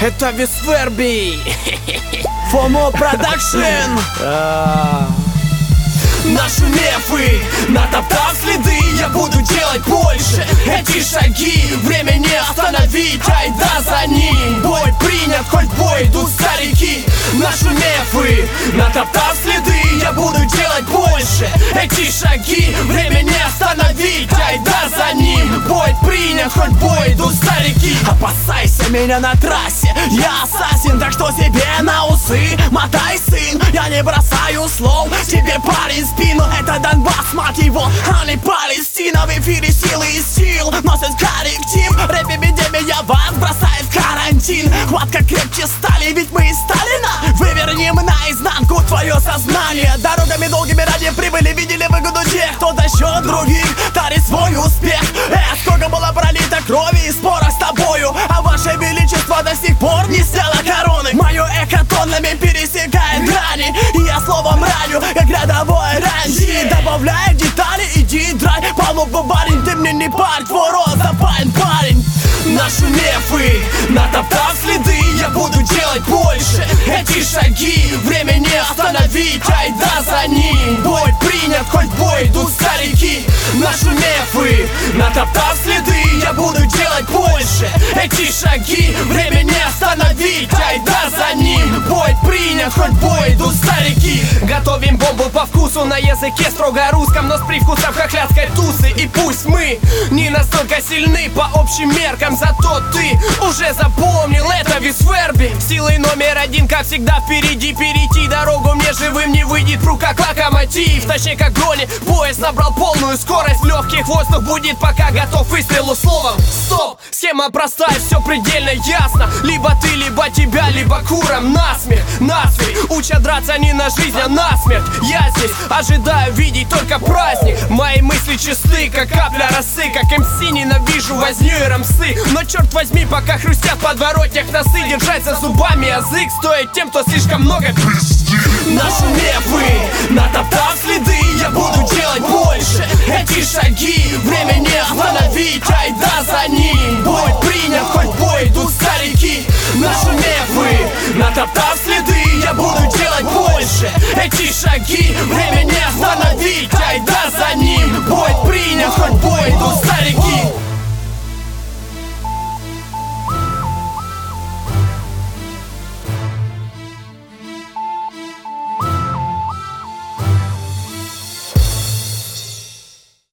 Это Висверби. FOMO Production. Нашумев и натоптав следы, я буду делать больше. Эти шаги время не остановить, айда за ним. Бой принят, хоть в бой идут старики. Нашумев и натоптав следы, я буду делать больше. Эти шаги время не остановить, айда за ним. Бой принят, хоть в бой идут старики. Опасайся меня на трассе, я ассасин, так что себе на усы мотай, сын. Я не бросаю слов тебе, парень, спину. Это Донбасс, мать его, а не Палестина. В эфире силы и сил носит корректив. Рэп-эпидемия вас бросает в карантин. Хватка крепче стали, ведь мы из Сталина. Вывернем наизнанку твое сознание. Дорогами долгими ради прибыли, видели выгоду тех, кто за счет других тарит свой успех. Сколько было пролито крови и споров с тобою, а ваше величество до сих пор не сняло короны. Мое эхо тоннами пересекает грани, и я словом раню, как рядовой раньше. Добавляй детали, иди драй по лбу, барин, ты мне не парь, твой рот запален, парень. Нашумев и натоптав следы, я буду делать больше. Эти шаги время не остановить, айда за ним. Бой принят, хоть в бой идут старики. Нашумев и натоптав следы, я буду делать больше. Эти шаги время не остановить, айда за ним. Бой принят, хоть в бой идут старики. Готовим бомбу по вкусу на языке строго русском, но с привкусом хохлядской тусы. И пусть мы не настолько сильны по общим меркам, зато ты уже запомнил, это Висверби. Силой номер один, как всегда, впереди. Перейти дорогу мне живым не выйдет, пру как локомотив. Точнее как брони, поезд набрал полную скорость. В легких воздух будет, пока готов выстрелу словом. Стоп, схема простая, все предельно ясно. Либо ты, либо тебя, либо куром насмех. Насмех, учат драться не на жизнь, а насмерть. Я здесь ожидаю видеть только праздник. Мои мысли чисты, как капля росы. Как МС ненавижу возню и рамсы. Но черт возьми, пока хрустят в подворотнях носы, держать за зубами язык стоит тем, кто слишком много пиздит. Нашумев и натоптав следы, я буду делать больше. Эти шаги время не остановить, айда за ним. Бой принят, хоть в бой идут старики. Нашумев и натоптав следы, я буду делать больше. Эти шаги время не остановить, айда за ним. Бой